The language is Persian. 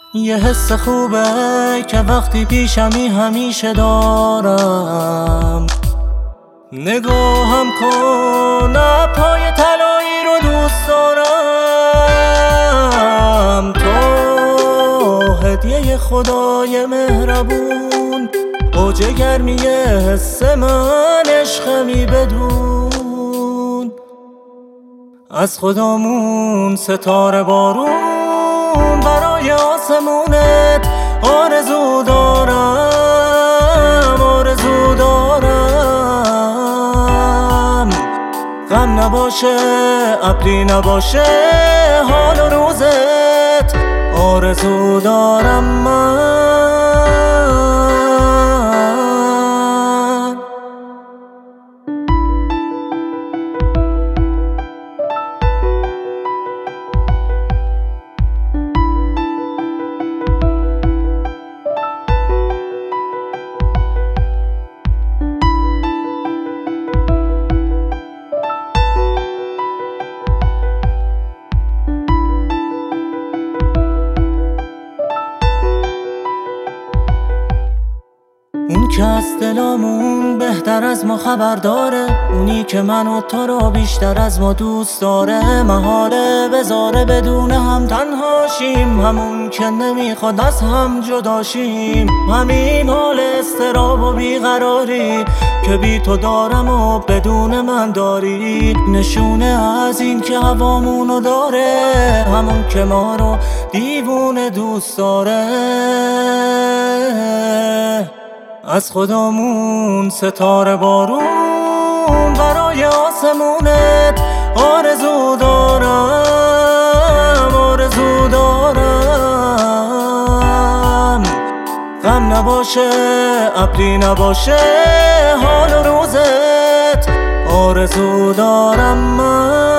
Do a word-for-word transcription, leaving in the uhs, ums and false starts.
یه حس خوبه که وقتی پیشمی همیشه دارم. نگاهم کن پای طلایی رو دوست دارم. تو هدیه خدای مهربون، اوج گرمی حس من عشقمی بدون. از خدامون ستاره بارون برای آسمونت آرزو دارم، آرزو دارم. غم نباشه ابری نباشه حال و روزت آرزو دارم من. اون که از دلامون بهتر از ما خبر داره، اونی که من و تو رو بیشتر از ما دوست داره. محاله بذاره بدون هم تنها شیم، همون که نمیخواد از هم جدا شیم. همین حال استراب و بیقراری که بی تو دارم و بدون من داری، نشونه از این که هوامونو داره، همون که ما رو دیوونه دوست داره. از خدامون ستاره بارون برای آسمونت آرزو دارم، آرزو دارم. غم نباشه ابری نباشه حال و روزت آرزو دارم من.